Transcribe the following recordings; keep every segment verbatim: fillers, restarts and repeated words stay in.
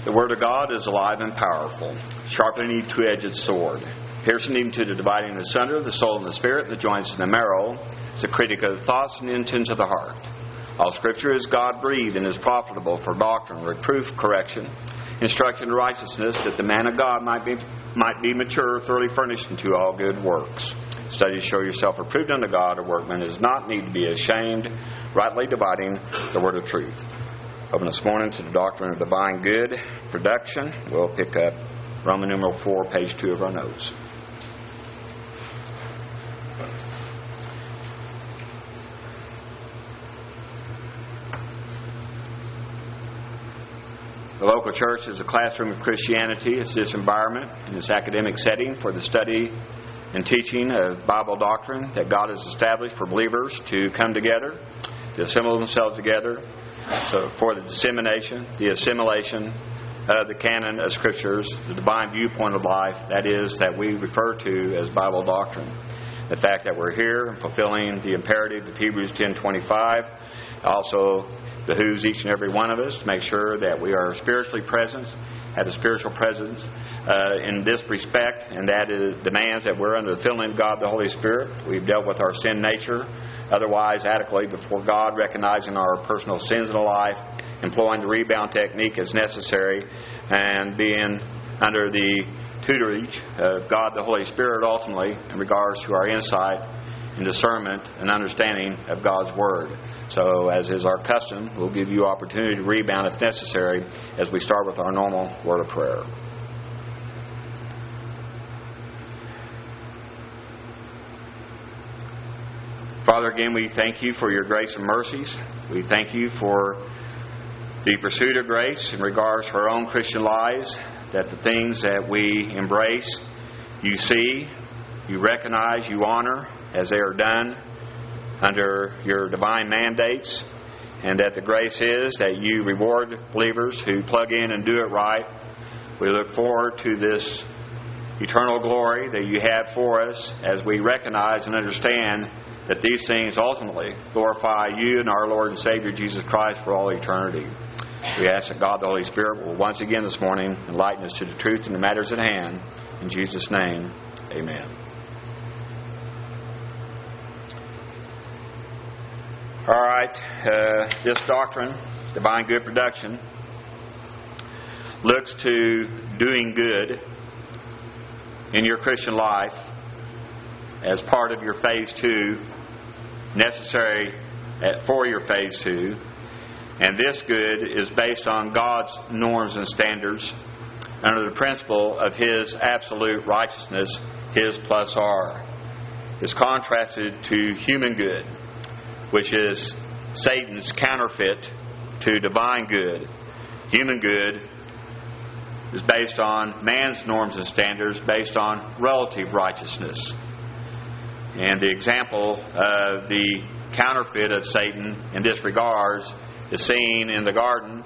The Word of God is alive and powerful, sharper than any two-edged sword, piercing even to the dividing asunder of the soul and the spirit, the joints and the marrow. It's a critic of the thoughts and intents of the heart. All Scripture is God-breathed and is profitable for doctrine, reproof, correction, instruction in righteousness, that the man of God might be might be mature, thoroughly furnished unto all good works. Study to show yourself approved unto God, a workman does not need to be ashamed, rightly dividing the word of truth. Open this morning to the doctrine of divine good production. We'll pick up Roman numeral four, page two of our notes. The local church is a classroom of Christianity. It's this environment and this academic setting for the study and teaching of Bible doctrine that God has established for believers to come together, to assemble themselves together, so for the dissemination, the assimilation of the canon of Scriptures, the divine viewpoint of life, that is, that we refer to as Bible doctrine. The fact that we're here and fulfilling the imperative of Hebrews ten twenty-five also behooves each and every one of us to make sure that we are spiritually present, have a spiritual presence uh, in this respect, and that is, demands that we're under the filling of God the Holy Spirit. We've dealt with our sin nature otherwise adequately before God, recognizing our personal sins in our life, employing the rebound technique as necessary, and being under the tutorage of God the Holy Spirit ultimately in regards to our insight and discernment and understanding of God's Word. So, as is our custom, we'll give you opportunity to rebound if necessary as we start with our normal word of prayer. Father, again, we thank you for your grace and mercies. We thank you for the pursuit of grace in regards to our own Christian lives, that the things that we embrace, you see, you recognize, you honor as they are done under your divine mandates, and that the grace is that you reward believers who plug in and do it right. We look forward to this eternal glory that you have for us as we recognize and understand that these things ultimately glorify you and our Lord and Savior Jesus Christ for all eternity. We ask that God the Holy Spirit will once again this morning enlighten us to the truth in the matters at hand. In Jesus' name, amen. All right, uh, this doctrine, divine good production, looks to doing good in your Christian life as part of your phase two, necessary for your phase two. And this good is based on God's norms and standards under the principle of His absolute righteousness, His plus R. It's contrasted to human good, which is Satan's counterfeit to divine good. Human good is based on man's norms and standards, based on relative righteousness. And the example of the counterfeit of Satan in this regards is seen in the garden,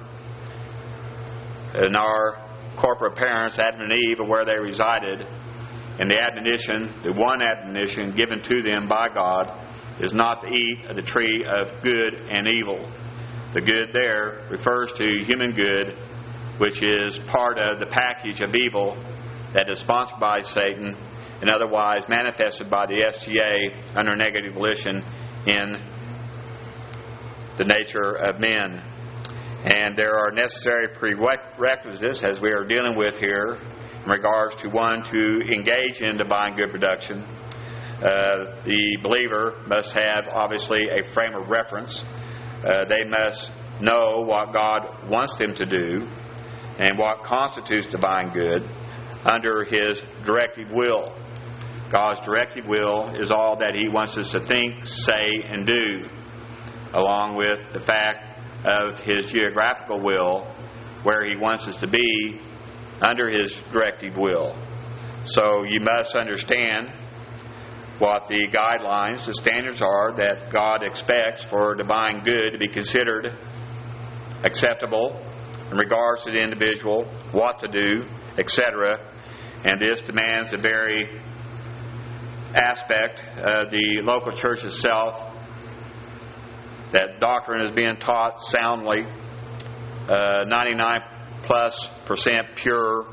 in our corporate parents, Adam and Eve, and where they resided. And the admonition, the one admonition given to them by God, is not to eat of the tree of good and evil. The good there refers to human good, which is part of the package of evil that is sponsored by Satan and otherwise manifested by the S T A under negative volition in the nature of men. And there are necessary prerequisites, as we are dealing with here, in regards to one, to engage in divine good production. Uh, the believer must have, obviously, a frame of reference. Uh, they must know what God wants them to do and what constitutes divine good under His directive will. God's directive will is all that He wants us to think, say, and do, along with the fact of His geographical will, where He wants us to be under His directive will. So you must understand what the guidelines, the standards are that God expects for divine good to be considered acceptable in regards to the individual, what to do, et cetera. And this demands a very aspect of the local church itself, that doctrine is being taught soundly, uh, ninety-nine plus percent pure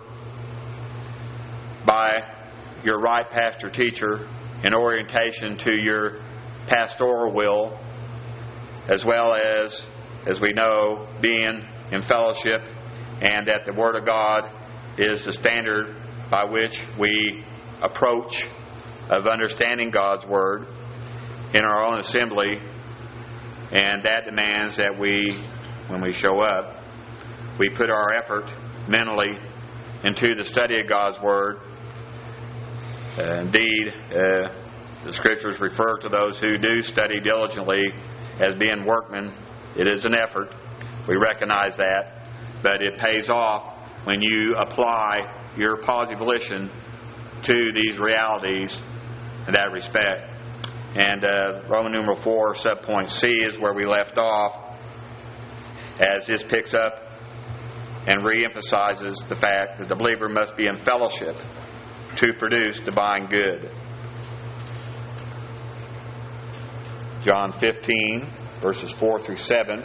by your right pastor teacher in orientation to your pastoral will, as well as, as we know, being in fellowship, and that the Word of God is the standard by which we approach of understanding God's Word in our own assembly, and that demands that we, when we show up, we put our effort mentally into the study of God's Word. Uh, indeed, uh, the Scriptures refer to those who do study diligently as being workmen. It is an effort. We recognize that. But it pays off when you apply your positive volition to these realities in that respect. And uh, Roman numeral four, subpoint C, is where we left off, as this picks up and re-emphasizes the fact that the believer must be in fellowship to produce divine good. John fifteen, verses four through seven.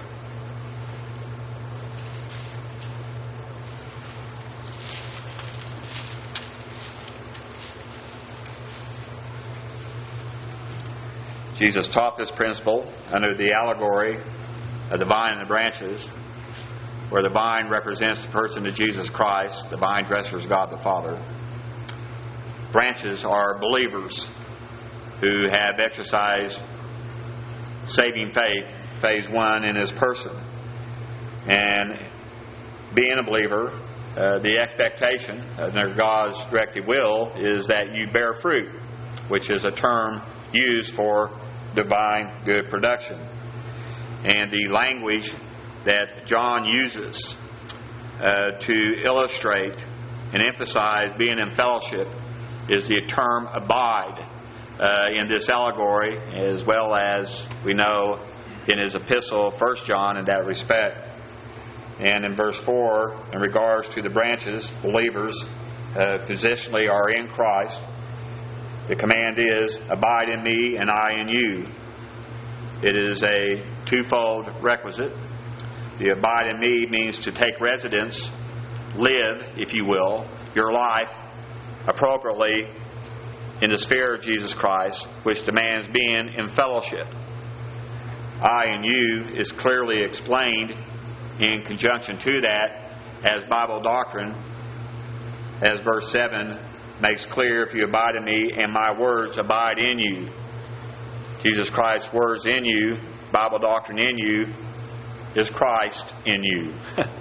Jesus taught this principle under the allegory of the vine and the branches, where the vine represents the person of Jesus Christ, the vine dresser is God the Father. Branches are believers who have exercised saving faith, phase one, in His person. And being a believer, uh, the expectation under God's directive will is that you bear fruit, which is a term used for divine good production. And the language that John uses uh, to illustrate and emphasize being in fellowship is the term abide uh, in this allegory, as well as we know in his epistle, First John, in that respect. And in verse four, in regards to the branches, believers uh, positionally are in Christ. The command is, abide in me and I in you. It is a twofold requisite. The abide in me means to take residence, live, if you will, your life appropriately in the sphere of Jesus Christ, which demands being in fellowship. I and you is clearly explained in conjunction to that as Bible doctrine, as verse seven makes clear, if you abide in me and my words abide in you. Jesus Christ's words in you, Bible doctrine in you, is Christ in you.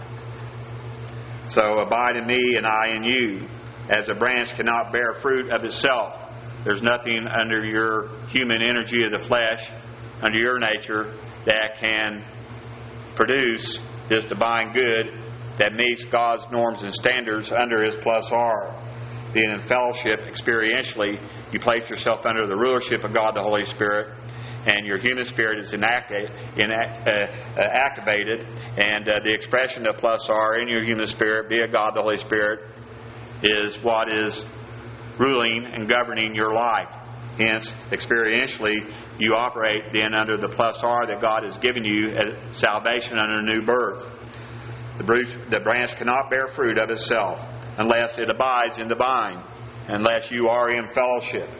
So abide in me and I in you. As a branch cannot bear fruit of itself, there's nothing under your human energy of the flesh, under your nature, that can produce this divine good that meets God's norms and standards under His plus R. Being in fellowship experientially, you place yourself under the rulership of God the Holy Spirit, and your human spirit is inacti- in, uh, uh, activated, and uh, the expression of plus R in your human spirit, be it God the Holy Spirit, is what is ruling and governing your life. Hence, experientially, you operate then under the plus R that God has given you as salvation under new birth. The branch, the branch cannot bear fruit of itself unless it abides in the vine, unless you are in fellowship.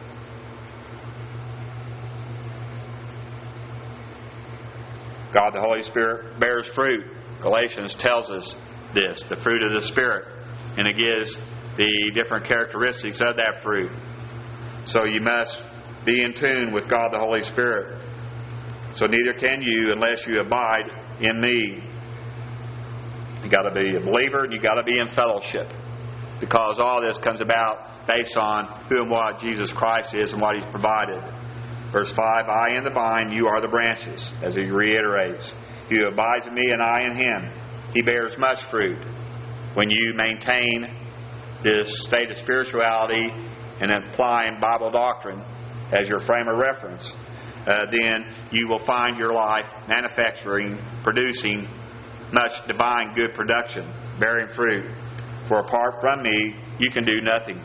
God the Holy Spirit bears fruit. Galatians tells us this, the fruit of the Spirit, and it gives the different characteristics of that fruit. So you must be in tune with God the Holy Spirit. So neither can you unless you abide in me. You got to be a believer and you got to be in fellowship, because all this comes about based on who and what Jesus Christ is and what He's provided. Verse five, I am the vine, you are the branches, as He reiterates. He who abides in me and I in Him, he bears much fruit. When you maintain this state of spirituality and applying Bible doctrine as your frame of reference, uh, then you will find your life manufacturing, producing much divine good production, bearing fruit. For apart from me, you can do nothing.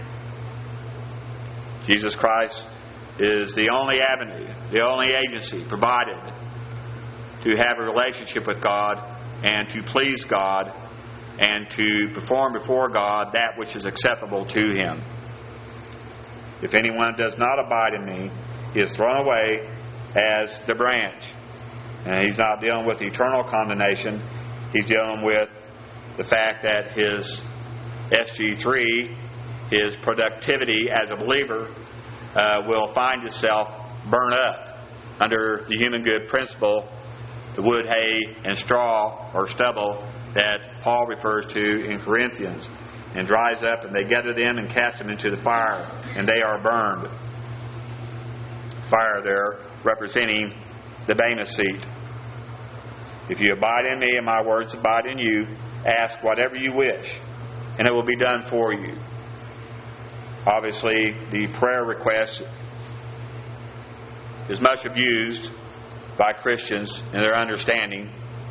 Jesus Christ is the only avenue, the only agency provided to have a relationship with God and to please God and to perform before God that which is acceptable to Him. If anyone does not abide in me, he is thrown away as the branch. And he's not dealing with eternal condemnation. He's dealing with the fact that his S G three, his productivity as a believer, uh, will find itself burn up under the human good principle, the wood, hay, and straw or stubble that Paul refers to in Corinthians, and dries up, and they gather them and cast them into the fire, and they are burned. Fire there representing the Bema seat. If you abide in me and my words abide in you, ask whatever you wish, and it will be done for you. Obviously, the prayer request is much abused by Christians in their understanding.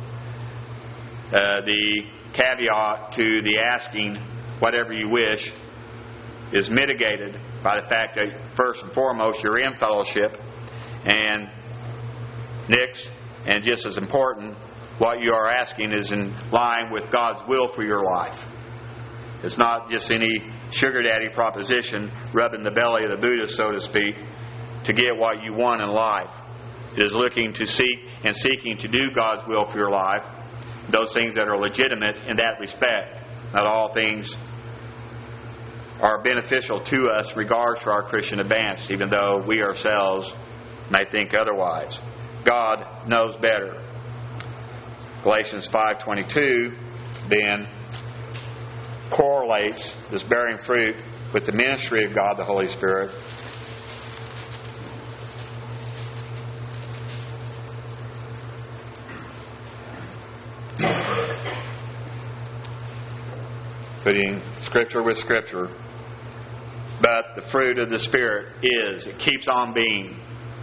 Uh, the caveat to the asking whatever you wish is mitigated by the fact that first and foremost you're in fellowship, and next, and just as important, what you are asking is in line with God's will for your life. It's not just any sugar daddy proposition rubbing the belly of the Buddha, so to speak, to get what you want in life. It is looking to seek and seeking to do God's will for your life, those things that are legitimate in that respect. Not all things are beneficial to us in regards to our Christian advance, even though we ourselves may think otherwise. God knows better. Galatians five twenty-two then correlates this bearing fruit with the ministry of God the Holy Spirit. Putting Scripture with Scripture. But the fruit of the Spirit is, it keeps on being.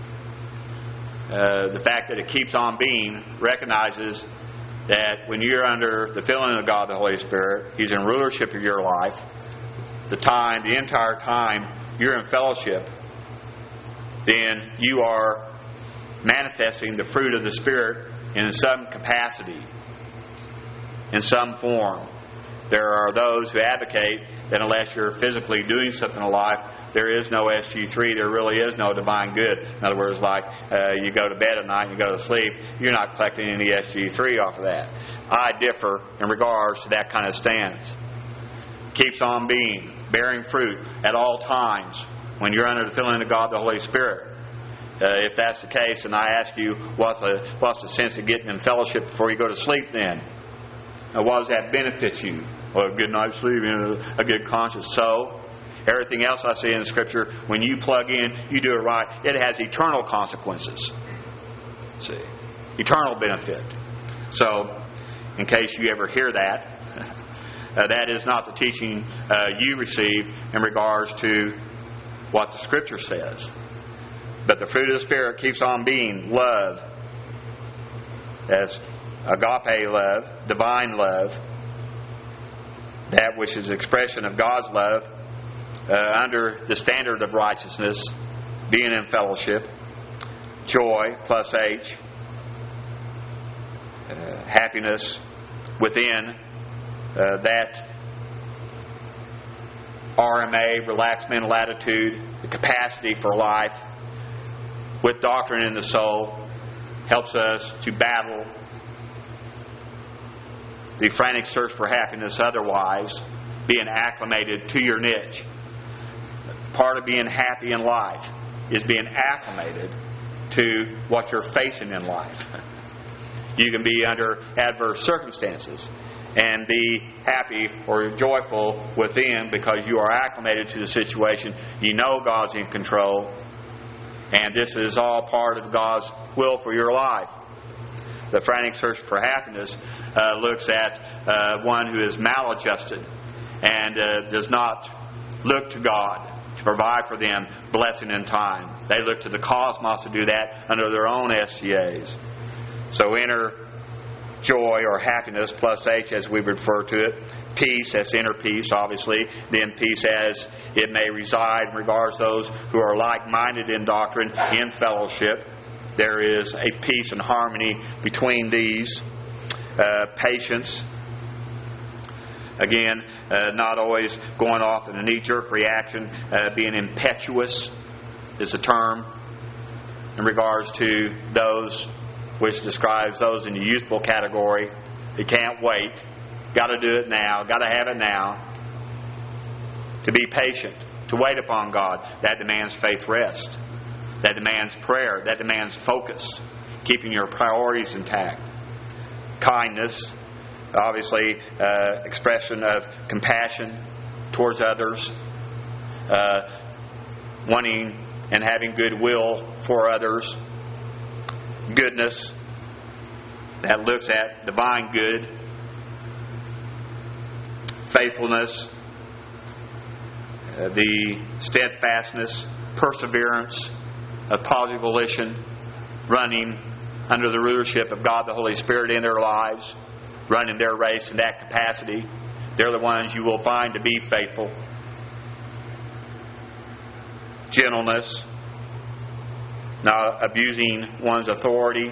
Uh, the fact that it keeps on being recognizes that when you're under the filling of God the Holy Spirit, He's in rulership of your life. The time, the entire time you're in fellowship, then you are manifesting the fruit of the Spirit in some capacity, in some form. There are those who advocate that unless you're physically doing something in life, there is no S G three, there really is no divine good. In other words, like uh, you go to bed at night and you go to sleep, you're not collecting any S G three off of that. I differ in regards to that kind of stance. Keeps on being, bearing fruit at all times when you're under the filling of God the Holy Spirit. Uh, if that's the case, and I ask you, what's the, what's the sense of getting in fellowship before you go to sleep then? Now, what does that benefit you? Well, a good night's sleep, you know, a good conscience. So, everything else I see in the Scripture, when you plug in, you do it right, it has eternal consequences. See, eternal benefit. So, in case you ever hear that, uh, that is not the teaching uh, you receive in regards to what the Scripture says. But the fruit of the Spirit keeps on being love, as agape love, divine love, that which is expression of God's love uh, under the standard of righteousness, being in fellowship, joy plus H, uh, happiness within uh, that R M A, relaxed mental attitude, the capacity for life with doctrine in the soul, helps us to battle the frantic search for happiness otherwise, being acclimated to your niche. Part of being happy in life is being acclimated to what you're facing in life. You can be under adverse circumstances and be happy or joyful within because you are acclimated to the situation. You know God's in control, and this is all part of God's will for your life. The frantic search for happiness uh, looks at uh, one who is maladjusted and uh, does not look to God to provide for them blessing in time. They look to the cosmos to do that under their own S C As. So inner joy or happiness plus H, as we refer to it. Peace, that's inner peace, obviously. Then peace as it may reside in regards to those who are like-minded in doctrine, in fellowship. There is a peace and harmony between these. Uh, patience, Again, uh, not always going off in a knee-jerk reaction. Uh, being impetuous is a term in regards to those, which describes those in the youthful category. You can't wait. Got to do it now. Got to have it now. To be patient. To wait upon God. That demands faith rest. That demands prayer. That demands focus. Keeping your priorities intact. Kindness. Obviously, uh, expression of compassion towards others. Uh, wanting and having goodwill for others. Goodness. That looks at divine good. Faithfulness. Uh, the steadfastness, perseverance of positive volition, running under the rulership of God the Holy Spirit in their lives, running their race in that capacity. They're the ones you will find to be faithful. Gentleness, not abusing one's authority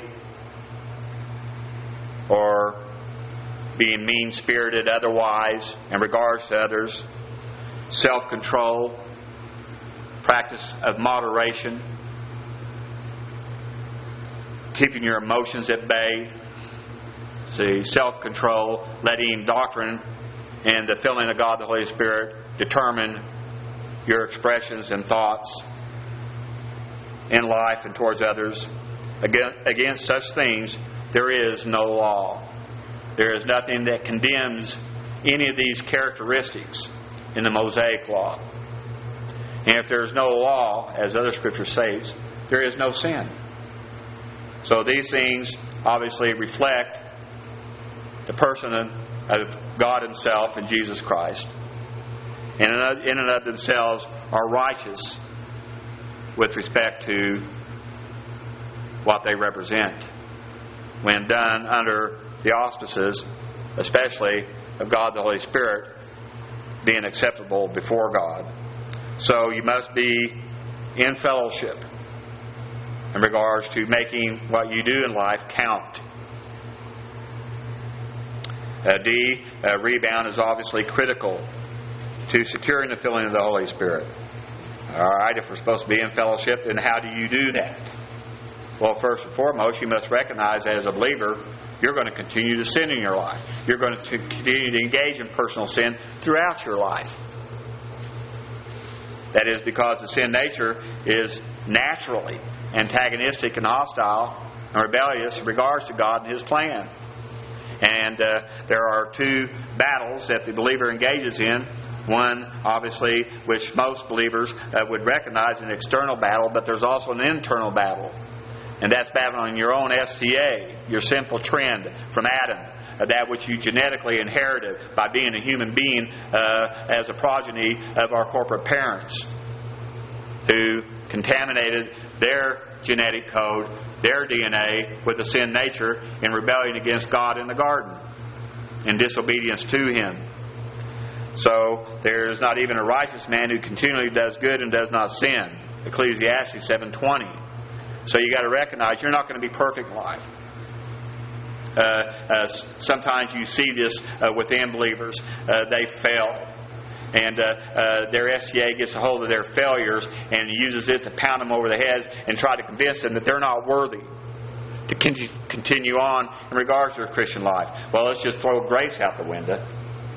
or being mean-spirited otherwise in regards to others. Self-control, practice of moderation, keeping your emotions at bay. See, self-control, letting doctrine and the filling of God the Holy Spirit determine your expressions and thoughts in life and towards others. Against such things, there is no law. There is nothing that condemns any of these characteristics in the Mosaic Law. And if there is no law, as other scriptures say, there is no sin. So these things obviously reflect the person of God Himself and Jesus Christ. And in and of themselves are righteous with respect to what they represent when done under the auspices, especially of God the Holy Spirit, being acceptable before God. So you must be in fellowship in regards to making what you do in life count. Uh, D, uh, rebound is obviously critical to securing the filling of the Holy Spirit. All right, if we're supposed to be in fellowship, then how do you do that? Well, first and foremost, you must recognize that as a believer, you're going to continue to sin in your life. You're going to continue to engage in personal sin throughout your life. That is because the sin nature is naturally antagonistic and hostile and rebellious in regards to God and His plan. And uh, there are two battles that the believer engages in. One, obviously, which most believers uh, would recognize, an external battle, but there's also an internal battle. And that's battling your own S T A, your sinful trend from Adam, uh, that which you genetically inherited by being a human being uh, as a progeny of our corporate parents who contaminated their genetic code, their D N A, with the sin nature in rebellion against God in the garden, in disobedience to Him. So there is not even a righteous man who continually does good and does not sin. Ecclesiastes seven twenty. So you got to recognize you're not going to be perfect in life. Uh, uh, sometimes you see this uh, within believers. Uh, they fail. And uh, uh, their S C A gets a hold of their failures and uses it to pound them over the heads and try to convince them that they're not worthy to con- continue on in regards to their Christian life. Well, let's just throw grace out the window.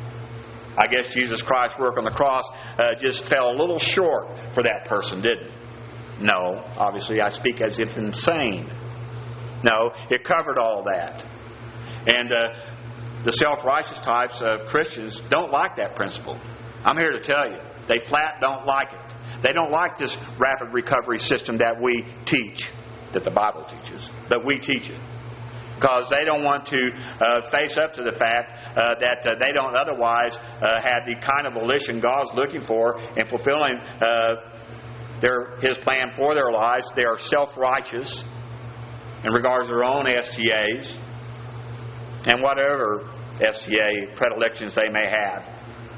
I guess Jesus Christ's work on the cross uh, just fell a little short for that person, didn't it? No. Obviously, I speak as if insane. No, it covered all that. And uh, the self-righteous types of Christians don't like that principle. I'm here to tell you, they flat don't like it. They don't like this rapid recovery system that we teach, that the Bible teaches, but we teach it. Because they don't want to uh, face up to the fact uh, that uh, they don't otherwise uh, have the kind of volition God's looking for in fulfilling uh, their His plan for their lives. They are self-righteous in regards to their own S T As and whatever S T A predilections they may have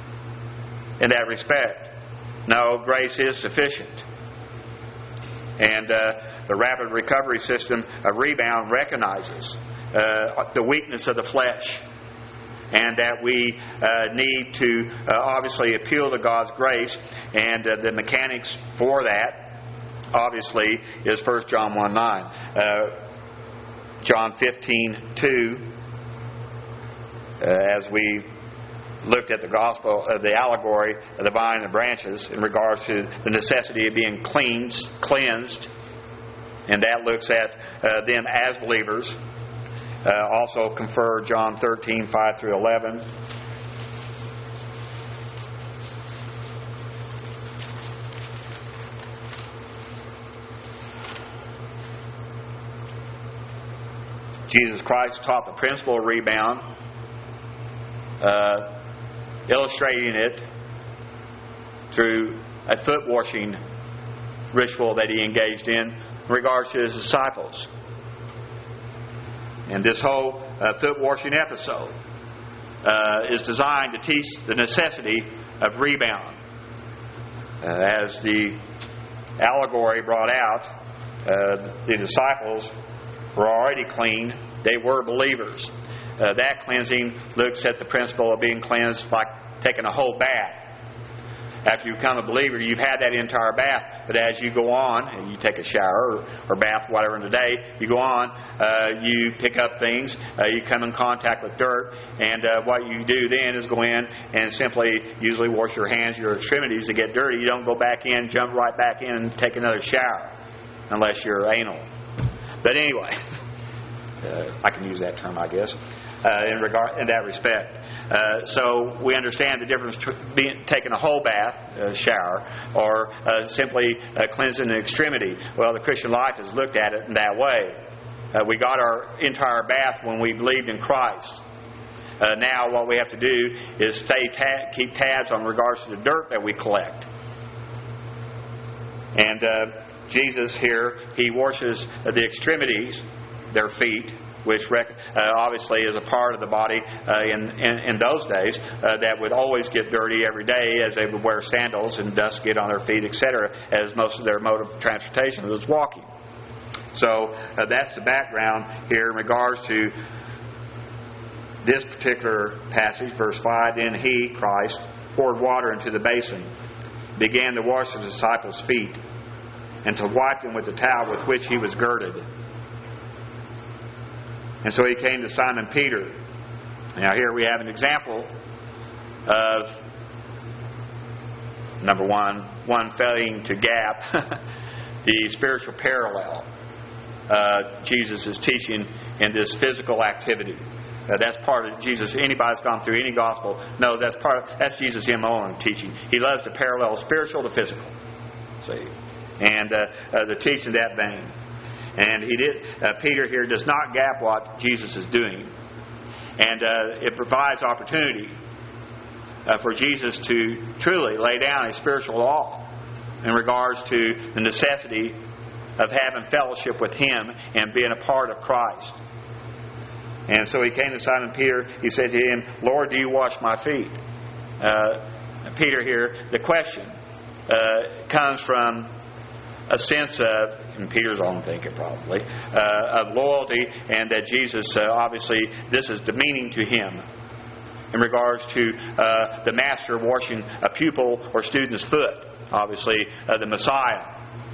in that respect. No, grace is sufficient. And uh, the rapid recovery system of rebound recognizes uh, the weakness of the flesh and that we uh, need to uh, obviously appeal to God's grace, and uh, the mechanics for that obviously is First John one nine. Uh, John fifteen two, uh, as we looked at the gospel, uh, the allegory of the vine and the branches in regards to the necessity of being cleansed, cleansed, and that looks at uh, them as believers. Uh, also confer John thirteen five through eleven. Jesus Christ taught the principle of rebound, uh, illustrating it through a foot washing ritual that he engaged in in regards to his disciples. And this whole uh, foot washing episode uh, is designed to teach the necessity of rebound. Uh, as the allegory brought out, uh, the disciples were already clean. They were believers. Uh, that cleansing looks at the principle of being cleansed like taking a whole bath. After you become a believer, you've had that entire bath. But as you go on, and you take a shower or, or bath, whatever in the day, you go on, uh, you pick up things, uh, you come in contact with dirt, and uh, what you do then is go in and simply usually wash your hands, your extremities to get dirty. You don't go back in, jump right back in, and take another shower, unless you're anal. But anyway, uh, I can use that term, I guess, uh, in regard in that respect. Uh, so we understand the difference between taking a whole bath, uh, shower, or uh, simply uh, cleansing an extremity. Well, the Christian life has looked at it in that way. Uh, we got our entire bath when we believed in Christ. Uh, now what we have to do is stay ta- keep tabs on regards to the dirt that we collect. And uh, Jesus here, he washes the extremities, their feet, which rec- uh, obviously is a part of the body uh, in, in, in those days uh, that would always get dirty every day, as they would wear sandals and dust get on their feet, et cetera, as most of their mode of transportation was walking. So uh, that's the background here in regards to this particular passage, verse five. Then he, Christ, poured water into the basin, began to wash the disciples' feet, and to wipe them with the towel with which he was girded. And so he came to Simon Peter. Now here we have an example of, number one, one failing to gap the spiritual parallel uh, Jesus is teaching in this physical activity. Uh, that's part of Jesus. Anybody that's gone through any gospel knows that's part of, that's Jesus' M O in teaching. He loves to parallel spiritual to physical. See? And uh, uh, the teaching that vein. And he did. Uh, Peter here does not gap what Jesus is doing, and uh, it provides opportunity uh, for Jesus to truly lay down a spiritual law in regards to the necessity of having fellowship with Him and being a part of Christ. And so he came to Simon Peter. He said to him, "Lord, do you wash my feet?" Uh, Peter here, the question uh, comes from a sense of, and Peter's own thinking probably, uh, of loyalty, and that Jesus, uh, obviously, this is demeaning to him in regards to uh, the master washing a pupil or student's foot, obviously, uh, the Messiah.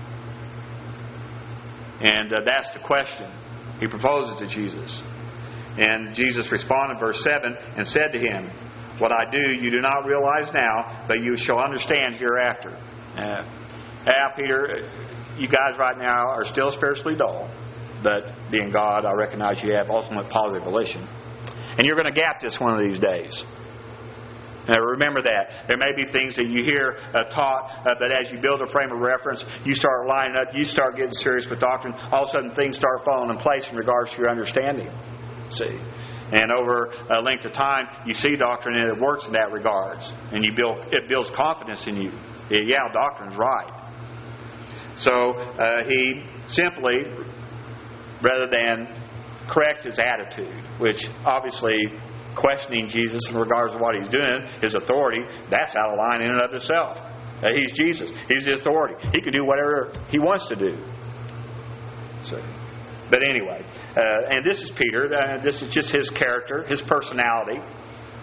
And uh, that's the question he proposes to Jesus. And Jesus responded, verse seven, and said to him, "What I do you do not realize now, but you shall understand hereafter." Uh, Yeah, Peter, you guys right now are still spiritually dull, but being God, I recognize you have ultimate positive volition. And you're going to gap this one of these days. Now remember that. There may be things that you hear uh, taught, uh, but as you build a frame of reference, you start lining up, you start getting serious with doctrine, all of a sudden things start falling in place in regards to your understanding. See? And over a length of time, you see doctrine and it works in that regards. And you build it builds confidence in you. Yeah, doctrine's right. So uh, he simply, rather than correct his attitude, which obviously questioning Jesus in regards to what he's doing, his authority, that's out of line in and of itself. Uh, he's Jesus. He's the authority. He can do whatever he wants to do. So, but anyway, uh, and this is Peter. Uh, this is just his character, his personality.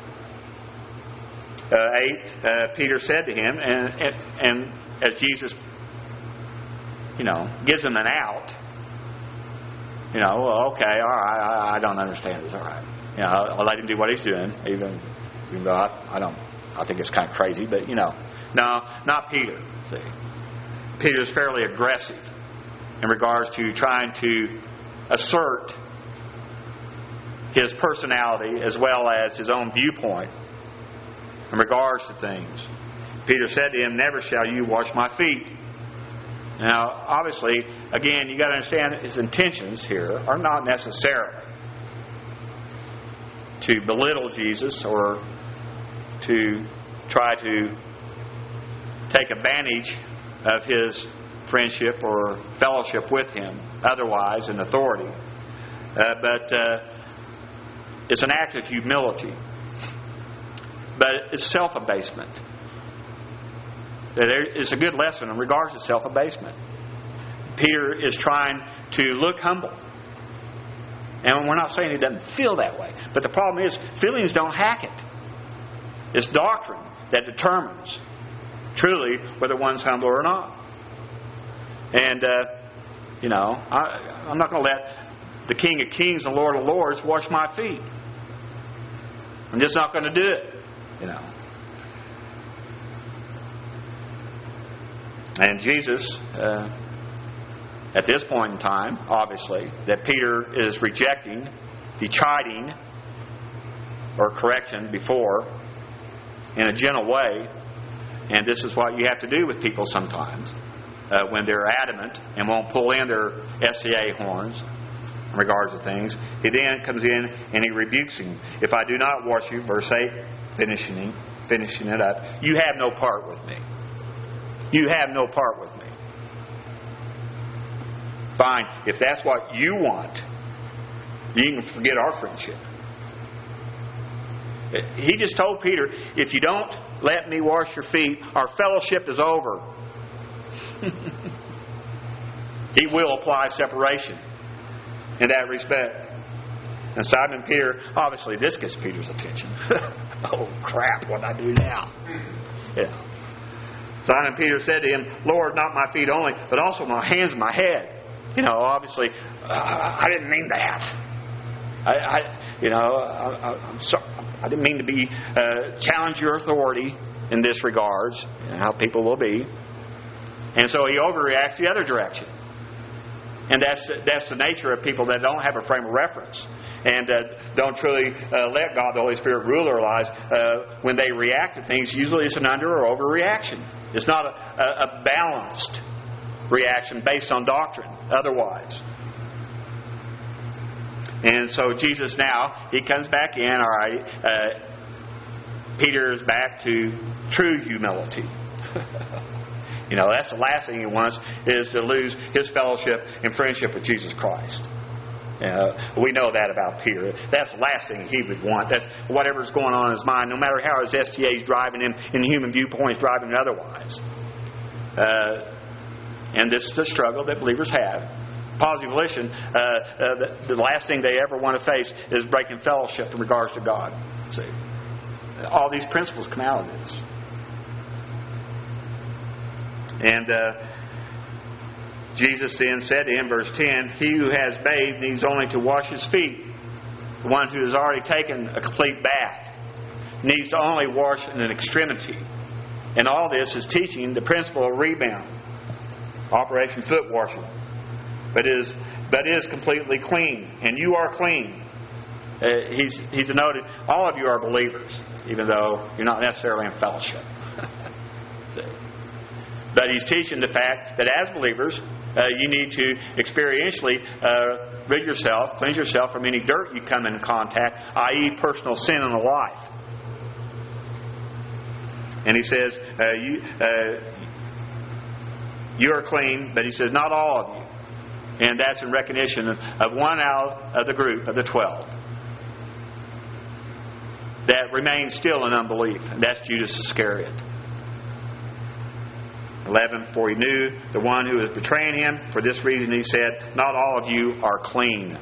uh, eight, uh, Peter said to him, and, and, and as Jesus, you know, gives him an out, you know, well, okay, all right, I, I don't understand this, all right. You know, I'll, I'll let him do what he's doing, even, even though I, I don't, I think it's kind of crazy, but, you know. No, not Peter, see. Peter's fairly aggressive in regards to trying to assert his personality as well as his own viewpoint in regards to things. Peter said to him, "Never shall you wash my feet." Now, obviously, again, you got to understand his intentions here are not necessarily to belittle Jesus or to try to take advantage of his friendship or fellowship with him otherwise in authority. Uh, but uh, it's an act of humility. But it's self-abasement. It's a good lesson in regards to self-abasement. Peter is trying to look humble. And we're not saying he doesn't feel that way. But the problem is, feelings don't hack it. It's doctrine that determines truly whether one's humble or not. And, uh, you know, I, I'm not going to let the King of Kings and Lord of Lords wash my feet. I'm just not going to do it, you know. And Jesus, uh, at this point in time, obviously, that Peter is rejecting the chiding or correction before in a gentle way. And this is what you have to do with people sometimes uh, when they're adamant and won't pull in their S C A horns in regards to things. He then comes in and he rebukes him. "If I do not wash you," verse eight, finishing, finishing it up, "you have no part with me." You have no part with me. Fine, if that's what you want, you can forget our friendship. He just told Peter, if you don't let me wash your feet, our fellowship is over. He will apply separation in that respect. And Simon Peter, obviously this gets Peter's attention. Oh crap, what do I do now? Yeah. Simon Peter said to him, "Lord, not my feet only, but also my hands and my head." You know, obviously, uh, I didn't mean that. I, I you know, I, I, I'm sorry. I didn't mean to be uh, challenge your authority in this regards, you know, how people will be. And so he overreacts the other direction. And that's that's the nature of people that don't have a frame of reference and uh, don't truly uh, let God, the Holy Spirit, rule their lives. Uh, when they react to things, usually it's an under or overreaction. It's not a, a, a balanced reaction based on doctrine otherwise. And so Jesus now, he comes back in, all right, uh, Peter is back to true humility. You know, that's the last thing he wants, is to lose his fellowship and friendship with Jesus Christ. Uh, we know that about Peter. That's the last thing he would want. That's whatever's going on in his mind, no matter how his S T A is driving him, in the human viewpoint is driving him otherwise. Uh, and this is a struggle that believers have. Positive volition, uh, uh, the, the last thing they ever want to face is breaking fellowship in regards to God. See, all these principles come out of this. And uh, Jesus then said to him, verse ten, "He who has bathed needs only to wash his feet. The one who has already taken a complete bath needs to only wash in an extremity." And all this is teaching the principle of rebound, Operation Foot Washing. But is but is completely clean, and you are clean. Uh, he's he's denoted all of you are believers, even though you're not necessarily in fellowship. See? But he's teaching the fact that as believers, uh, you need to experientially uh, rid yourself, cleanse yourself from any dirt you come in contact, that is, personal sin in the life. And he says, uh, you uh, you are clean, but he says not all of you. And that's in recognition of one out of the group of the twelve that remains still in unbelief. And that's Judas Iscariot. eleven, "For he knew the one who was betraying him. For this reason he said, not all of you are clean."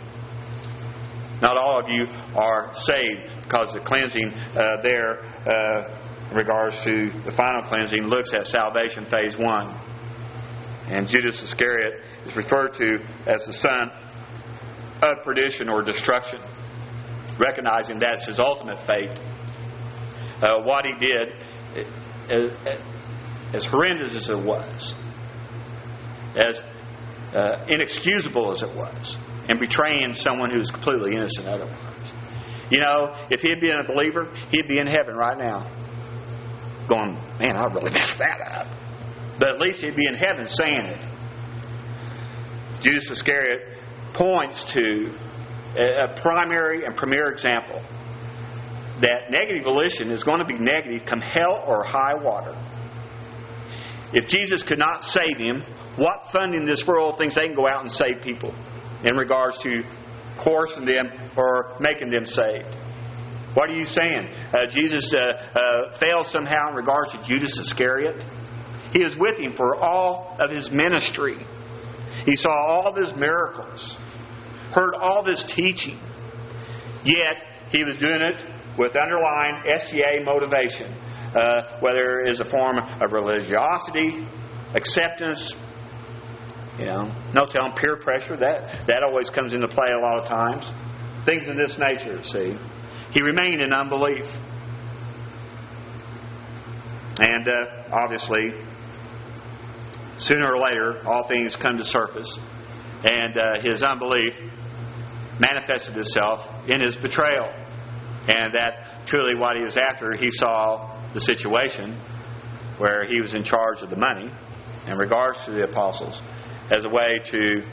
Not all of you are saved, because the cleansing uh, there uh, in regards to the final cleansing, looks at salvation phase one. And Judas Iscariot is referred to as the son of perdition or destruction, recognizing that's his ultimate fate. Uh, what he did, as, as horrendous as it was, as uh, inexcusable as it was, and betraying someone who was completely innocent otherwise. You know, if he had been a believer, he'd be in heaven right now, going, man, I really messed that up. But at least he'd be in heaven saying it. Judas Iscariot points to a primary and premier example that negative volition is going to be negative come hell or high water. If Jesus could not save him, what fund in this world thinks they can go out and save people in regards to coercing them or making them saved? What are you saying? Uh, Jesus uh, uh, failed somehow in regards to Judas Iscariot? He was with him for all of his ministry. He saw all of his miracles, heard all of his teaching. Yet, he was doing it with underlying S C A motivation. Uh, whether it is a form of religiosity, acceptance, you know, no telling, peer pressure, that, that always comes into play a lot of times. Things of this nature, see. He remained in unbelief. And uh, obviously, sooner or later, all things come to surface. And uh, his unbelief manifested itself in his betrayal. And that truly what he was after, he saw the situation where he was in charge of the money in regards to the apostles as a way to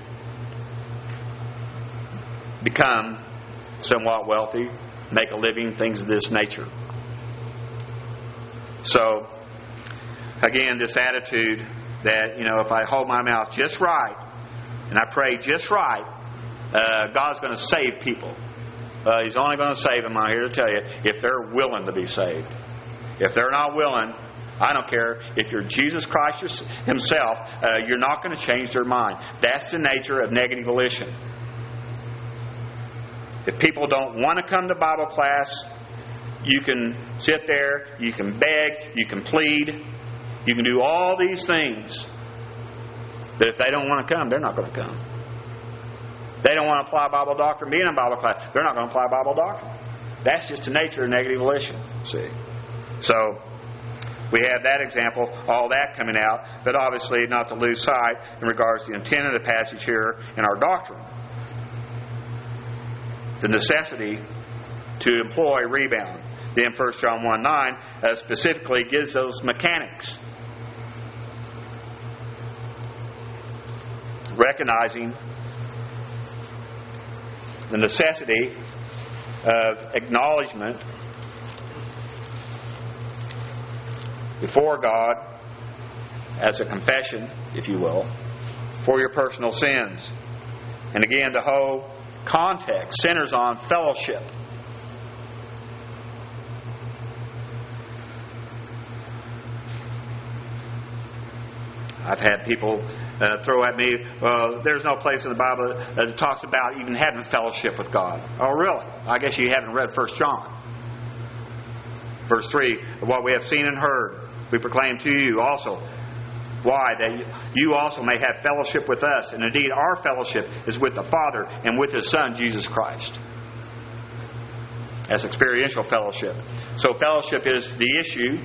become somewhat wealthy, make a living, things of this nature. So, again, this attitude that, you know, if I hold my mouth just right and I pray just right, uh, God's going to save people. Uh, he's only going to save them, I'm here to tell you, if they're willing to be saved. If they're not willing, I don't care. If you're Jesus Christ Himself, uh, you're not going to change their mind. That's the nature of negative volition. If people don't want to come to Bible class, you can sit there, you can beg, you can plead, you can do all these things. But if they don't want to come, they're not going to come. They don't want to apply Bible doctrine, be in a Bible class, they're not going to apply Bible doctrine. That's just the nature of negative volition. See? So, we have that example, all that coming out, but obviously not to lose sight in regards to the intent of the passage here in our doctrine. The necessity to employ rebound. Then First John one nine uh, specifically gives those mechanics. Recognizing the necessity of acknowledgement before God as a confession, if you will, for your personal sins. And again, the whole context centers on fellowship. I've had people uh, throw at me, well, there's no place in the Bible that talks about even having fellowship with God. Oh, really? I guess you haven't read First John. Verse three, what we have seen and heard, we proclaim to you also. Why? That you also may have fellowship with us. And indeed, our fellowship is with the Father and with His Son, Jesus Christ. That's experiential fellowship. So fellowship is the issue,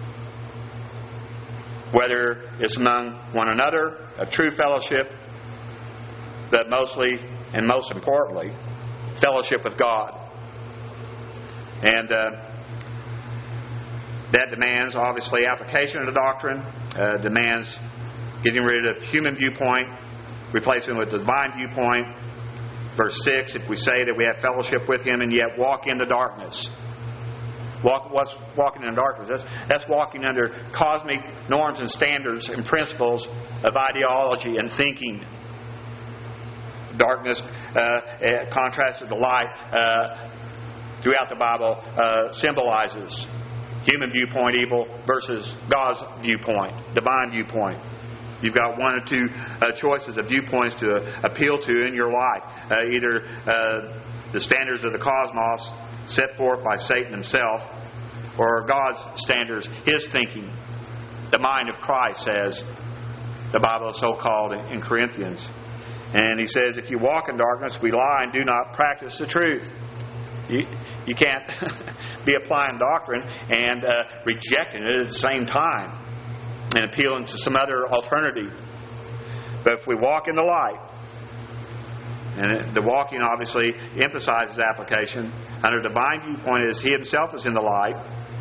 whether it's among one another, of true fellowship, but mostly and most importantly, fellowship with God. And uh, that demands, obviously, application of the doctrine, uh, demands getting rid of human viewpoint, replacing it with the divine viewpoint. Verse six, if we say that we have fellowship with Him and yet walk in the darkness. Walk, what's walking in the darkness? That's, that's walking under cosmic norms and standards and principles of ideology and thinking. Darkness, uh, contrasted to light, uh, throughout the Bible, uh, symbolizes human viewpoint evil versus God's viewpoint, divine viewpoint. You've got one or two uh, choices of viewpoints to uh, appeal to in your life. Uh, either uh, the standards of the cosmos set forth by Satan himself, or God's standards, His thinking. The mind of Christ, says the Bible is so called in Corinthians. And he says, if you walk in darkness, we lie and do not practice the truth. You, you can't be applying doctrine and uh, rejecting it at the same time and appealing to some other alternative. But if we walk in the light, and the walking obviously emphasizes application, under the divine viewpoint is He Himself is in the light.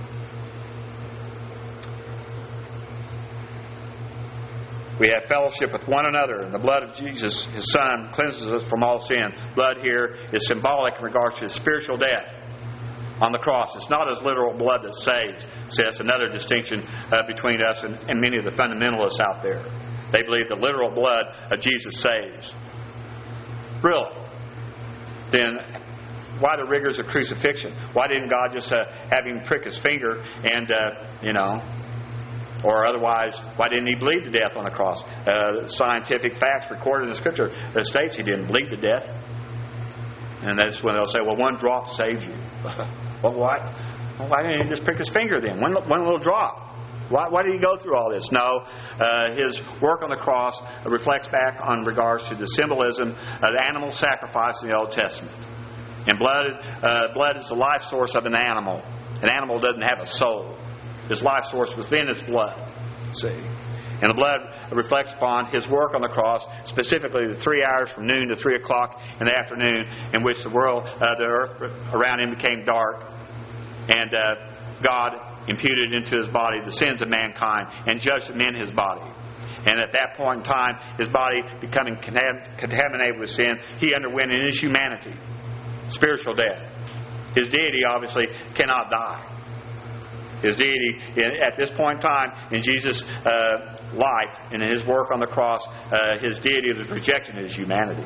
We have fellowship with one another, and the blood of Jesus, His Son, cleanses us from all sin. Blood here is symbolic in regards to His spiritual death on the cross. It's not His literal blood that saves. So that's another distinction uh, between us and, and many of the fundamentalists out there. They believe the literal blood of Jesus saves. Really? Then why the rigors of crucifixion? Why didn't God just uh, have Him prick His finger and, uh, you know... Or otherwise, why didn't He bleed to death on the cross? Uh, scientific facts recorded in the Scripture that states He didn't bleed to death. And that's when they'll say, well, one drop saves you. Well, why, well, why didn't He just prick His finger then? One, one little drop. Why, why did He go through all this? No, uh, His work on the cross reflects back on regards to the symbolism of the animal sacrifice in the Old Testament. And blood, uh, blood is the life source of an animal. An animal doesn't have a soul. His life source within His blood. See? And the blood reflects upon His work on the cross, specifically the three hours from noon to three o'clock in the afternoon, in which the world, uh, the earth around Him became dark, and uh, God imputed into His body the sins of mankind and judged them in His body. And at that point in time, His body becoming contaminated with sin, He underwent in His humanity spiritual death. His deity obviously cannot die. His deity, at this point in time, in Jesus' uh, life and in His work on the cross, uh, His deity was rejected in His humanity.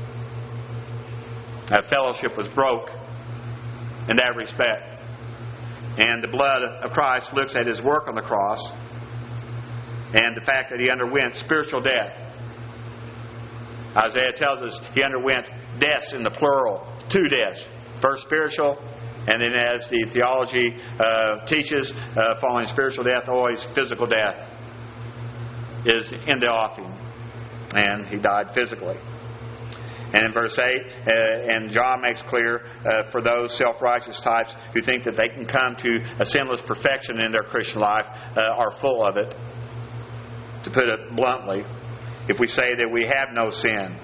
That fellowship was broke in that respect. And the blood of Christ looks at His work on the cross and the fact that He underwent spiritual death. Isaiah tells us He underwent deaths in the plural, two deaths. First spiritual, and then as the theology uh, teaches, uh, following spiritual death, always physical death is in the offing. And He died physically. And in verse eight, uh, and John makes clear uh, for those self-righteous types who think that they can come to a sinless perfection in their Christian life, uh, are full of it. To put it bluntly, if we say that we have no sin,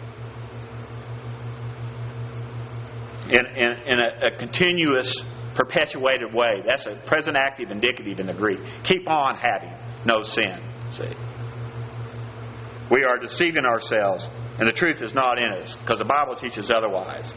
in, in, in a, a continuous, perpetuated way, that's a present active indicative in the Greek. Keep on having no sin. See, we are deceiving ourselves. And the truth is not in us, because the Bible teaches otherwise.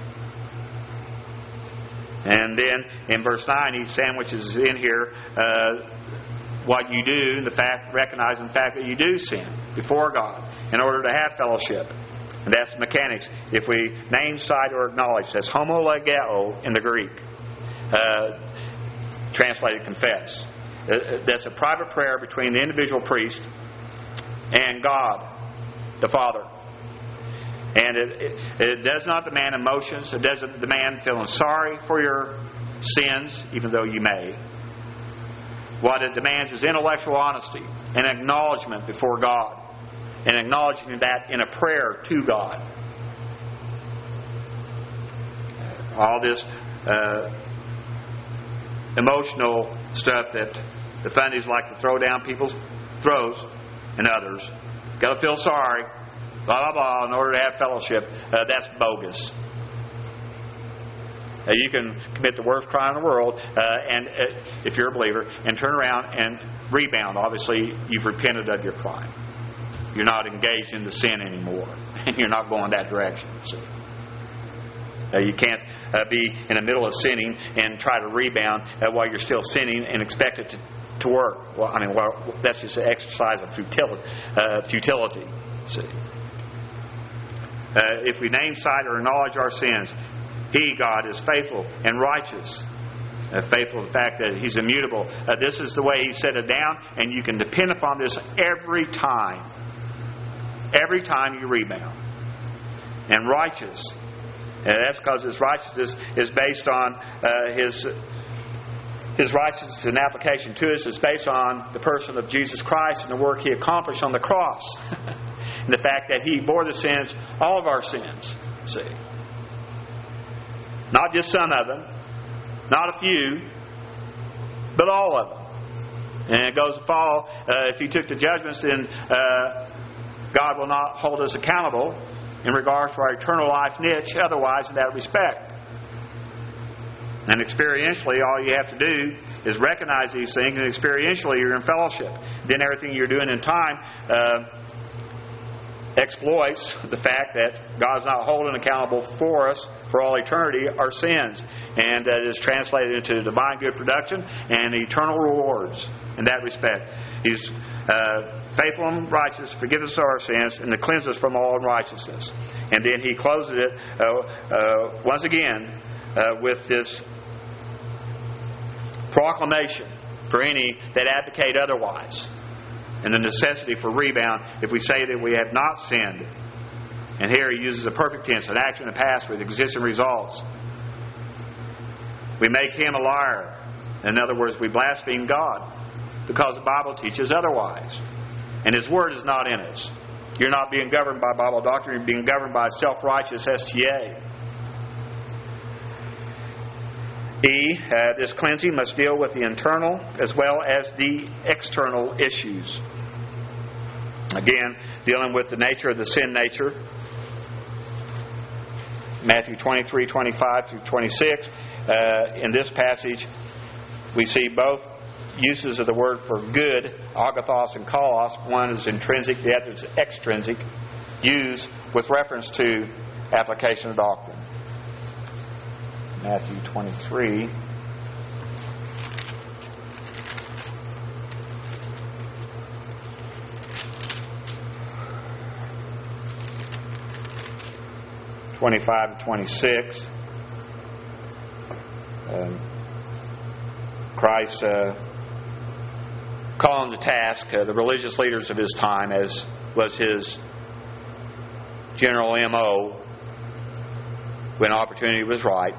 And then in verse nine, He sandwiches in here uh, what you do, and the fact, recognizing the fact that you do sin before God in order to have fellowship. And that's mechanics. If we name, cite, or acknowledge, that's homologeo in the Greek, uh, translated confess. Uh, that's a private prayer between the individual priest and God, the Father. And it, it, it does not demand emotions. It doesn't demand feeling sorry for your sins, even though you may. What it demands is intellectual honesty and acknowledgement before God, and acknowledging that in a prayer to God. All this uh, emotional stuff that the fundies like to throw down people's throats and others. Got to feel sorry. Blah, blah, blah, in order to have fellowship. Uh, that's bogus. Uh, you can commit the worst crime in the world, uh, and uh, if you're a believer, and turn around and rebound. Obviously, you've repented of your crime. You're not engaged in the sin anymore, and you're not going that direction. So, uh, you can't uh, be in the middle of sinning and try to rebound uh, while you're still sinning and expect it to, to work. Well, I mean, well, that's just an exercise of futility. Uh, futility. See. Uh, if we name, cite, or acknowledge our sins, He, God, is faithful and righteous. Uh, faithful to the fact that He's immutable. Uh, this is the way He set it down, and you can depend upon this every time. Every time you rebound. And righteous. And that's because His righteousness is based on uh, His His righteousness in application to us is based on the person of Jesus Christ and the work He accomplished on the cross. And the fact that He bore the sins, all of our sins. See? Not just some of them, not a few, but all of them. And it goes to follow, uh, if He took the judgments, then uh, God will not hold us accountable in regards to our eternal life niche otherwise in that respect. And experientially, all you have to do is recognize these things, and experientially you're in fellowship. Then everything you're doing in time uh, exploits the fact that God's not holding accountable for us for all eternity our sins. And that is translated into divine good production and eternal rewards in that respect. He's uh, faithful and righteous, forgive us our sins, and to cleanse us from all unrighteousness. And then He closes it uh, uh, once again uh, with this proclamation for any that advocate otherwise, and the necessity for rebound if we say that we have not sinned. And here He uses a perfect tense, an action in the past with existing results. We make Him a liar. In other words, we blaspheme God because the Bible teaches otherwise. And His Word is not in us. You're not being governed by Bible doctrine, you're being governed by self-righteous S T A. E, uh, this cleansing must deal with the internal as well as the external issues. Again, dealing with the nature of the sin nature. Matthew twenty-three, twenty-five through twenty-six. Uh, in this passage, we see both uses of the word for good, agathos and kalos. One is intrinsic, the other is extrinsic, used with reference to application of doctrine. Matthew twenty-three. twenty-five and twenty-six. Um, Christ uh, calling to task uh, the religious leaders of His time, as was His general M O when opportunity was right.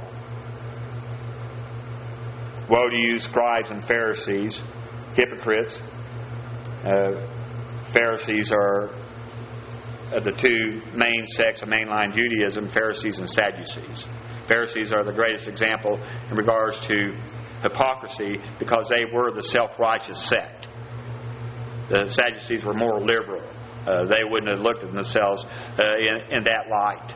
Woe to you, scribes and Pharisees, hypocrites. Uh, Pharisees are uh, the two main sects of mainline Judaism, Pharisees and Sadducees. Pharisees are the greatest example in regards to hypocrisy because they were the self-righteous sect. The Sadducees were more liberal. Uh, they wouldn't have looked at themselves uh, in, in that light.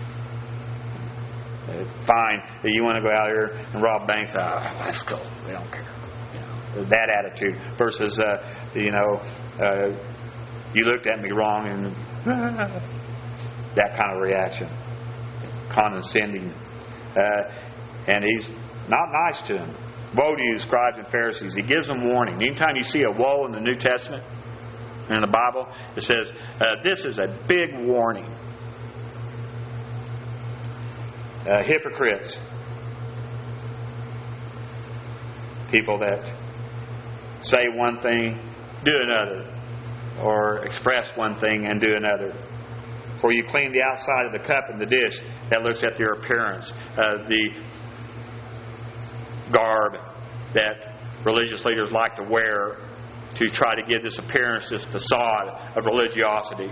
Uh, fine, you want to go out here and rob banks? Oh, let's go. We don't care. You know, that attitude versus, uh, you know, uh, you looked at me wrong, and that kind of reaction, condescending, uh, and He's not nice to them. Woe to you, scribes and Pharisees. He gives them warning. Anytime you see a woe in the New Testament, in the Bible, it says, uh, this is a big warning. Uh, hypocrites. People that say one thing, do another. Or express one thing and do another. For you clean the outside of the cup and the dish. That looks at their appearance. Uh, the garb that religious leaders like to wear to try to give this appearance, this facade of religiosity.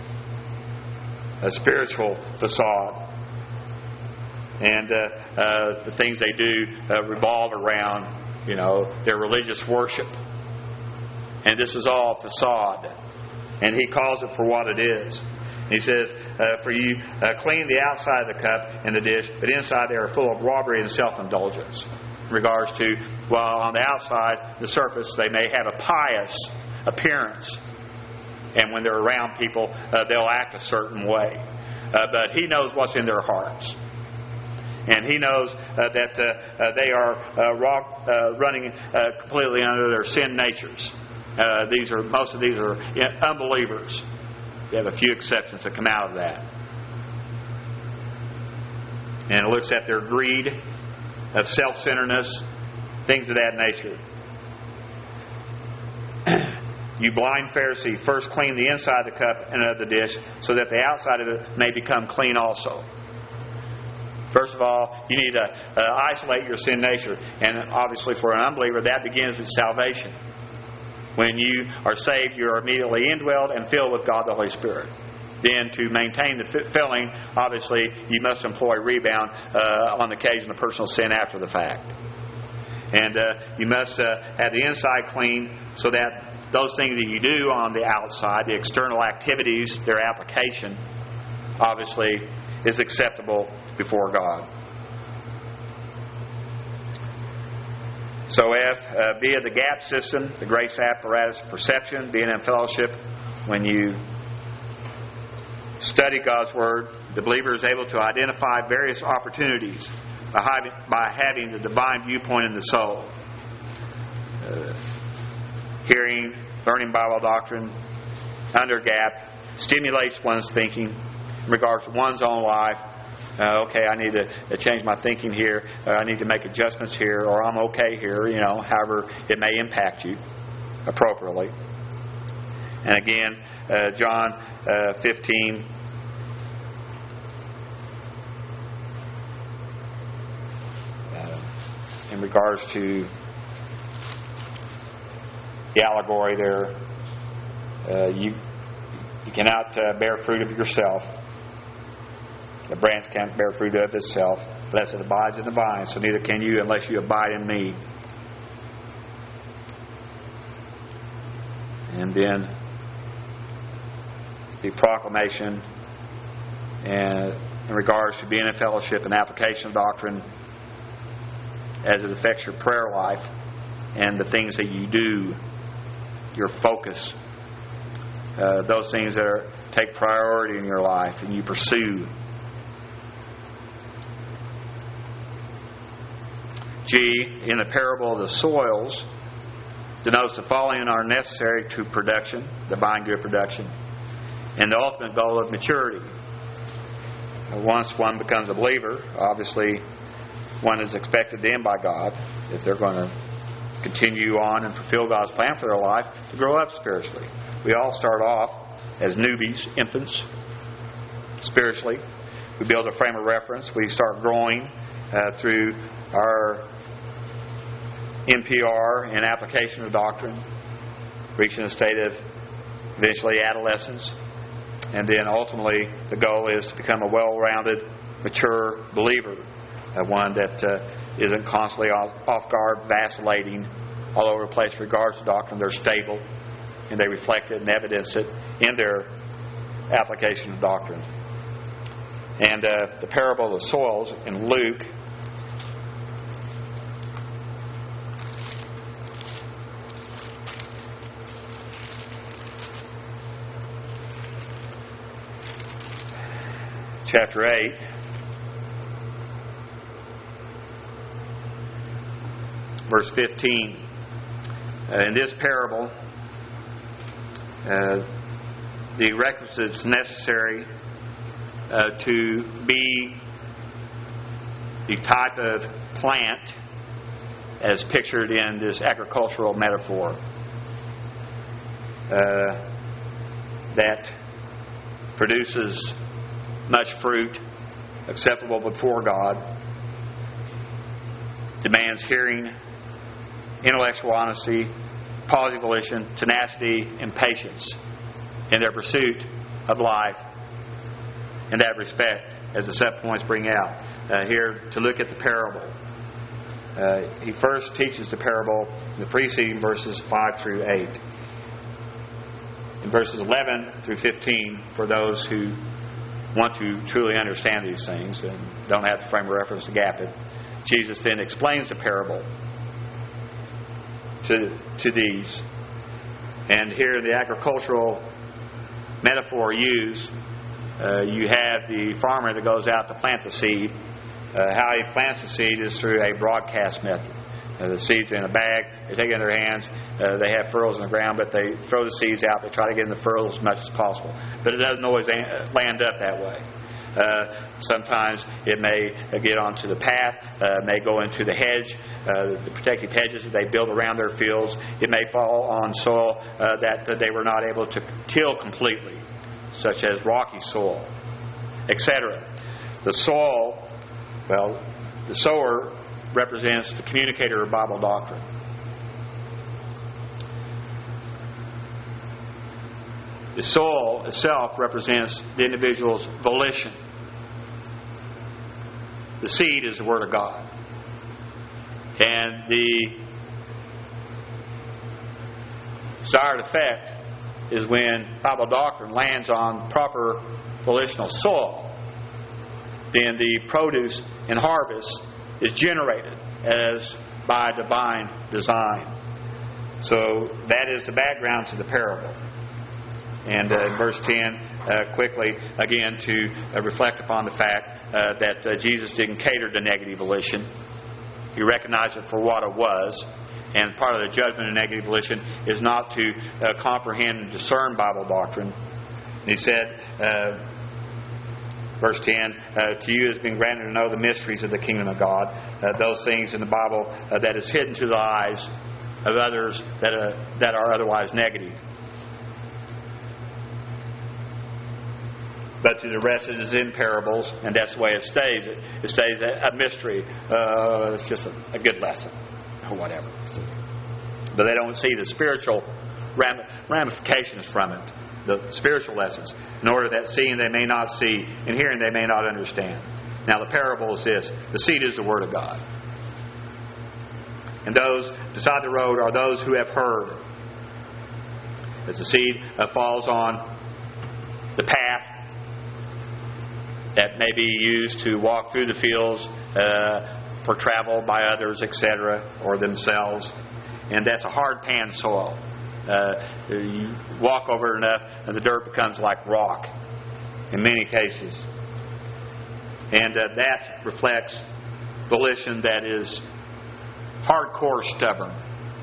A spiritual facade. And uh, uh, the things they do uh, revolve around, you know, their religious worship. And this is all facade. And He calls it for what it is. He says, uh, for you uh, clean the outside of the cup and the dish, but inside they are full of robbery and self-indulgence. In regards to, while on the outside, the surface, they may have a pious appearance. And when they're around people, uh, they'll act a certain way. Uh, but He knows what's in their hearts. And He knows uh, that uh, uh, they are uh, rock, uh, running uh, completely under their sin natures. Uh, these are most of these are you know, unbelievers. You have a few exceptions that come out of that. And it looks at their greed, of self-centeredness, things of that nature. You blind Pharisee, first clean the inside of the cup and of the dish, so that the outside of it may become clean also. First of all, you need to uh, isolate your sin nature. And obviously for an unbeliever, that begins at salvation. When you are saved, you are immediately indwelled and filled with God the Holy Spirit. Then to maintain the filling, obviously, you must employ rebound uh, on the occasion of personal sin after the fact. And uh, you must uh, have the inside clean so that those things that you do on the outside, the external activities, their application, obviously, is acceptable before God. So F, uh, via the GAP system, the grace apparatus of perception, being in fellowship, when you study God's Word, the believer is able to identify various opportunities by having, by having the divine viewpoint in the soul. Uh, hearing, learning Bible doctrine under GAP stimulates one's thinking in regards to one's own life. Uh, okay, I need to uh, change my thinking here. Uh, I need to make adjustments here, or I'm okay here. You know, however it may impact you appropriately. And again, uh, John uh, fifteen. Uh, in regards to the allegory there, uh, you you cannot uh, bear fruit of yourself. The branch can't bear fruit of itself unless it abides in the vine. So neither can you unless you abide in me. And then the proclamation and in regards to being in fellowship and application of doctrine as it affects your prayer life and the things that you do, your focus, uh, those things that are, take priority in your life and you pursue. G, in the parable of the soils, denotes the following are necessary to production, divine good production, and the ultimate goal of maturity. Once one becomes a believer, obviously one is expected then by God, if they're going to continue on and fulfill God's plan for their life, to grow up spiritually. We all start off as newbies, infants, spiritually. We build a frame of reference. We start growing uh, through our N P R and application of doctrine, reaching a state of eventually adolescence. And then ultimately the goal is to become a well-rounded, mature believer, uh, one that uh, isn't constantly off, off guard, vacillating all over the place in regards to doctrine. They're stable and they reflect it and evidence it in their application of doctrine. And uh, the parable of the soils in Luke, chapter eight, verse fifteen. Uh, in this parable, uh, the requisites necessary uh, to be the type of plant as pictured in this agricultural metaphor uh, that produces much fruit acceptable before God, demands hearing, intellectual honesty, positive volition, tenacity, and patience in their pursuit of life in that respect, as the set points bring out. Uh, here, to look at the parable. Uh, he first teaches the parable in the preceding verses five through eight. In verses eleven through fifteen, for those who want to truly understand these things and don't have the frame of reference to gap it, Jesus then explains the parable to to these. And here in the agricultural metaphor used, uh, you have the farmer that goes out to plant the seed. Uh, how he plants the seed is through a broadcast method. Uh, the seeds are in a bag, they take it in their hands, uh, they have furrows in the ground, but they throw the seeds out, they try to get in the furrows as much as possible. But it doesn't always land up that way. Uh, sometimes it may get onto the path, uh, may go into the hedge, uh, the protective hedges that they build around their fields. It may fall on soil uh, that, that they were not able to till completely, such as rocky soil, et cetera. The soil Well, the sower represents the communicator of Bible doctrine. The soil itself represents the individual's volition. The seed is the Word of God. And the desired effect is when Bible doctrine lands on proper volitional soil, then the produce and harvest is generated as by divine design. So that is the background to the parable. And uh, verse ten, uh, quickly, again, to uh, reflect upon the fact uh, that uh, Jesus didn't cater to negative volition. He recognized it for what it was. And part of the judgment of negative volition is not to uh, comprehend and discern Bible doctrine. And he said, uh, verse ten, uh, to you has been granted to know the mysteries of the kingdom of God, uh, those things in the Bible uh, that is hidden to the eyes of others that, uh, that are otherwise negative. But to the rest it is in parables, and that's the way it stays. It, it stays a, a mystery. Uh, it's just a, a good lesson, or whatever. But they don't see the spiritual ramifications from it, the spiritual lessons, in order that seeing they may not see, and hearing they may not understand. Now the parable is this: the seed is the Word of God. And those beside the road are those who have heard. As the seed uh, falls on the path that may be used to walk through the fields uh, for travel by others, et cetera, or themselves. And that's a hard pan soil. Uh, you walk over it enough and the dirt becomes like rock in many cases. And uh, that reflects volition that is hardcore stubborn.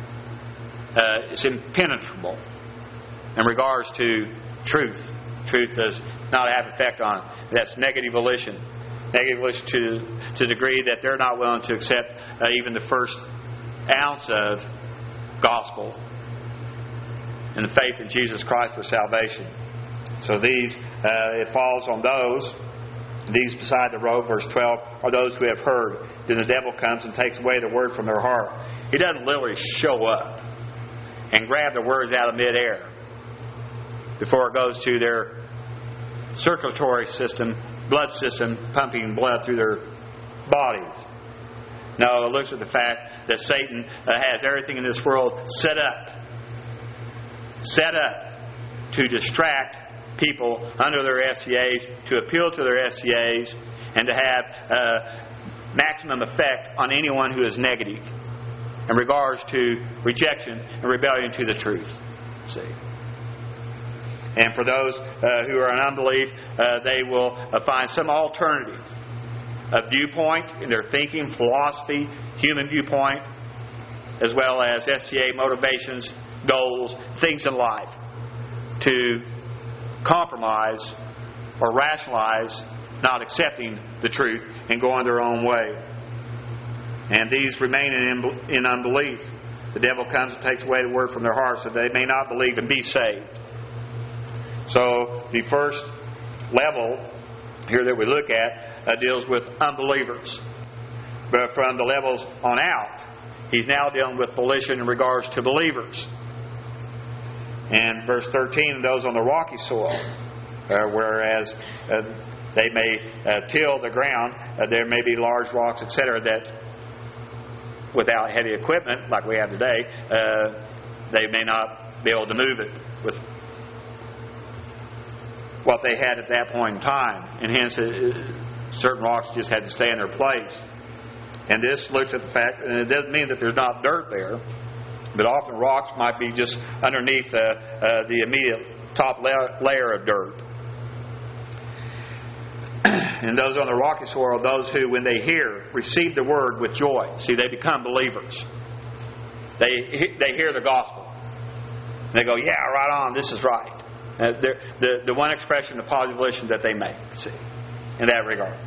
Uh, it's impenetrable in regards to truth. Truth does not have effect on it. That's negative volition. Negative volition to, to the degree that they're not willing to accept uh, even the first ounce of gospel and the faith in Jesus Christ for salvation. So these, uh, it falls on those. These beside the road, verse twelve, are those who have heard. Then the devil comes and takes away the word from their heart. He doesn't literally show up and grab the words out of midair before it goes to their circulatory system, blood system, pumping blood through their bodies. No, it looks at the fact that Satan uh, has everything in this world set up. Set up to distract people under their S C As, to appeal to their S C As, and to have uh, maximum effect on anyone who is negative in regards to rejection and rebellion to the truth. See? And for those uh, who are in unbelief, uh, they will uh, find some alternative, a viewpoint in their thinking, philosophy, human viewpoint, as well as S C A motivations, goals, things in life, to compromise or rationalize not accepting the truth and going their own way. And these remain in, in unbelief. The devil comes and takes away the word from their hearts so they may not believe and be saved. So the first level here that we look at uh, deals with unbelievers. But from the levels on out, he's now dealing with volition in regards to believers. And verse thirteen, those on the rocky soil, uh, whereas uh, they may uh, till the ground, uh, there may be large rocks, et cetera, that without heavy equipment like we have today, uh, they may not be able to move it with what they had at that point in time. And hence, uh, certain rocks just had to stay in their place. And this looks at the fact, and it doesn't mean that there's not dirt there, but often rocks might be just underneath uh, uh, the immediate top la- layer of dirt. And those on the rocky soil are those who, when they hear, receive the word with joy. See, they become believers. They they hear the gospel. And they go, yeah, right on, this is right. Uh, the, the one expression of positive volition that they make, see, in that regard.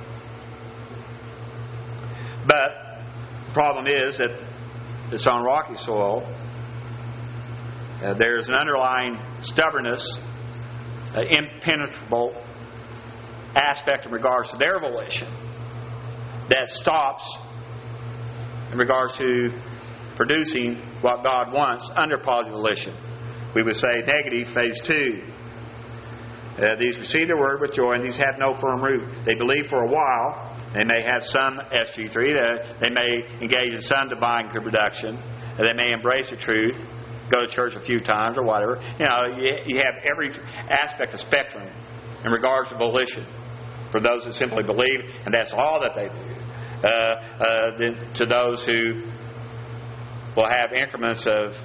But the problem is that it's on rocky soil. Uh, there's an underlying stubbornness, uh, impenetrable aspect in regards to their volition. that stops in regards to producing what God wants under positive volition. We would say negative, phase two. Uh, these receive the word with joy, and these have no firm root. They believe for a while. They may have some S G three. They, they may engage in some divine production. They may embrace the truth, go to church a few times or whatever. You know, you, you have every aspect of spectrum in regards to volition for those who simply believe, and that's all that they do. Uh, uh, then to those who will have increments of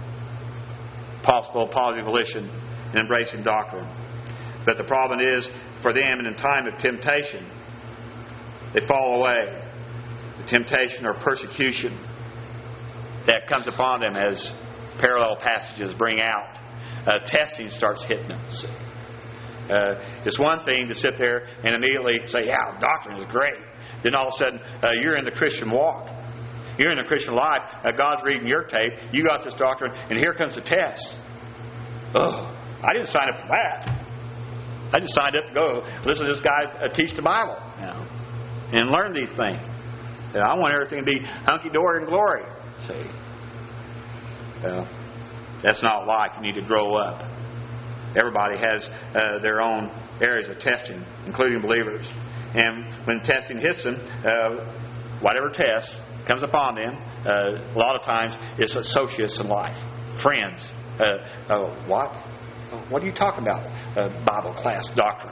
possible positive volition and embracing doctrine. But the problem is, for them, in a time of temptation, they fall away. The temptation or persecution that comes upon them as parallel passages bring out. Uh, testing starts hitting them. See? Uh, it's one thing to sit there and immediately say, yeah, doctrine is great. Then all of a sudden, uh, you're in the Christian walk. You're in the Christian life. Uh, God's reading your tape. You got this doctrine, and here comes the test. Oh, I didn't sign up for that. I just signed up to go listen to this guy uh, teach the Bible, you know, and learn these things. And I want everything to be hunky-dory and glory. See? Well, that's not life. You need to grow up. Everybody has uh, their own areas of testing, including believers. And when testing hits them, uh, whatever test comes upon them, uh, a lot of times it's associates in life, friends. Uh, uh, what? What are you talking about? Uh, Bible class doctrine.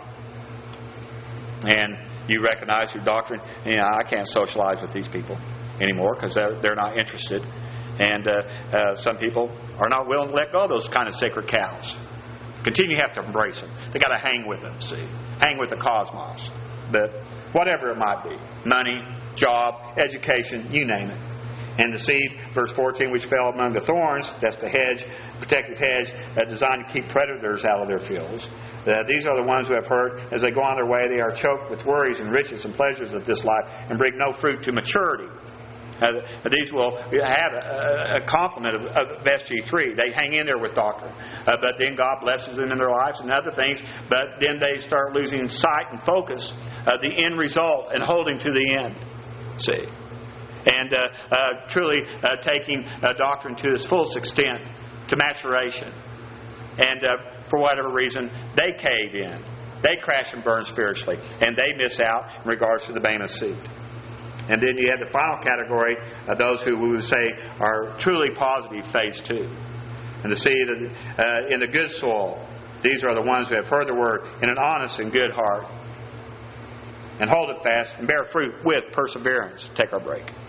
And you recognize your doctrine. You know, I can't socialize with these people anymore because they're, they're not interested. And uh, uh, some people are not willing to let go of those kind of sacred cows. Continue to have to embrace them. They got to hang with them, see. Hang with the cosmos. But whatever it might be. Money, job, education, you name it. And the seed, verse fourteen, which fell among the thorns, that's the hedge, protective hedge, uh, designed to keep predators out of their fields. Uh, these are the ones who have heard, as they go on their way, they are choked with worries and riches and pleasures of this life and bring no fruit to maturity. Uh, these will have a, a complement of, of S G three. They hang in there with doctrine. Uh, but then God blesses them in their lives and other things. But then they start losing sight and focus of the end result and holding to the end. See? And uh, uh, truly uh, taking uh, doctrine to its fullest extent, to maturation. And uh, for whatever reason, they cave in. They crash and burn spiritually. And they miss out in regards to the Bema seed. And then you have the final category of those who we would say are truly positive, phase two. And the seed of, uh, in the good soil, these are the ones who have heard the word in an honest and good heart. And hold it fast and bear fruit with perseverance. Take our break.